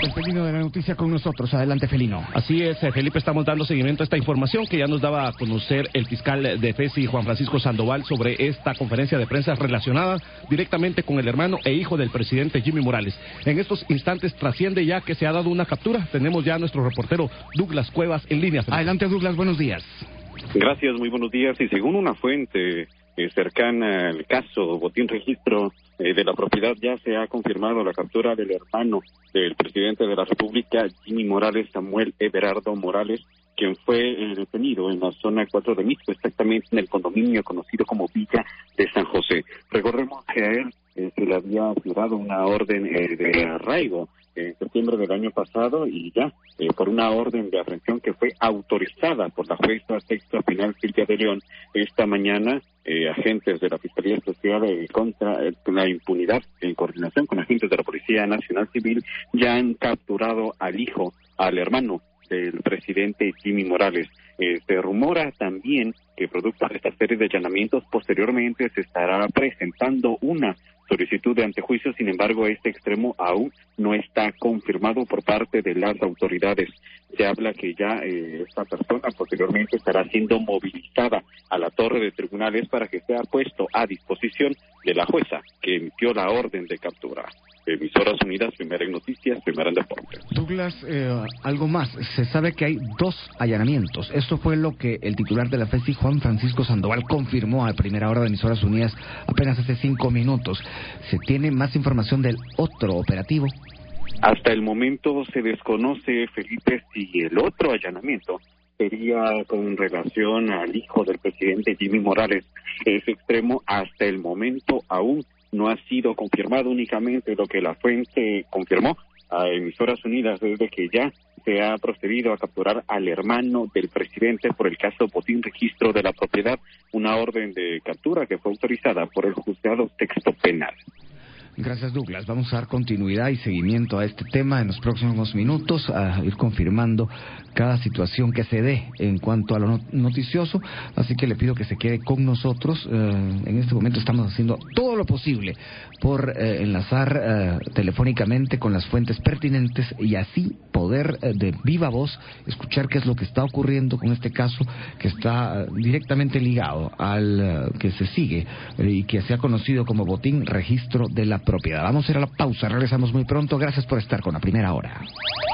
El felino de la noticia con nosotros. Adelante, felino. Así es, Felipe, estamos dando seguimiento a esta información que ya nos daba a conocer el fiscal de FESI, Juan Francisco Sandoval, sobre esta conferencia de prensa relacionada directamente con el hermano e hijo del presidente Jimmy Morales. En estos instantes trasciende ya que se ha dado una captura. Tenemos ya a nuestro reportero Douglas Cuevas en línea. Adelante, Douglas, buenos días. Gracias, muy buenos días. Y según una fuente cercana al caso Botín Registro de la Propiedad, ya se ha confirmado la captura del hermano del presidente de la República, Jimmy Morales, Samuel Everardo Morales, quien fue detenido en la zona 4 de Mixco, exactamente en el condominio conocido como Villa de San José. Recordemos que a él se le había dado una orden de arraigo en septiembre del año pasado y ya por una orden de aprehensión que fue autorizada por la jueza sexta penal Silvia de León. Esta mañana agentes de la Fiscalía Especial contra la Impunidad, en coordinación con agentes de la Policía Nacional Civil, ya han capturado al hermano del presidente Jimmy Morales. Se rumora también que producto de esta serie de allanamientos posteriormente se estará presentando una solicitud de antejuicio. Sin embargo, este extremo aún no está confirmado por parte de las autoridades. Se habla que ya esta persona posteriormente estará siendo movilizada a la torre de tribunales para que sea puesto a disposición de la jueza que emitió la orden de captura. Emisoras Unidas, primera en noticias, primera en deportes. Douglas, algo más. Se sabe que hay 2 allanamientos. Esto fue lo que el titular de la FESI, Juan Francisco Sandoval, confirmó a primera hora de Emisoras Unidas apenas hace 5 minutos. ¿Se tiene más información del otro operativo? Hasta el momento se desconoce, Felipe, si el otro allanamiento sería con relación al hijo del presidente Jimmy Morales. Ese extremo hasta el momento aún no ha sido confirmado. Únicamente lo que la fuente confirmó a Emisoras Unidas es de que ya se ha procedido a capturar al hermano del presidente por el caso Botín Registro de la Propiedad, una orden de captura que fue autorizada por el juzgado sexto penal. Gracias, Douglas. Vamos a dar continuidad y seguimiento a este tema en los próximos minutos, a ir confirmando cada situación que se dé en cuanto a lo noticioso. Así que le pido que se quede con nosotros. En este momento estamos haciendo todo lo posible por enlazar telefónicamente con las fuentes pertinentes y así poder de viva voz escuchar qué es lo que está ocurriendo con este caso que está directamente ligado al que se sigue y que se ha conocido como Botín Registro de la Propiedad. Vamos a ir a la pausa, regresamos muy pronto. Gracias por estar con La Primera Hora.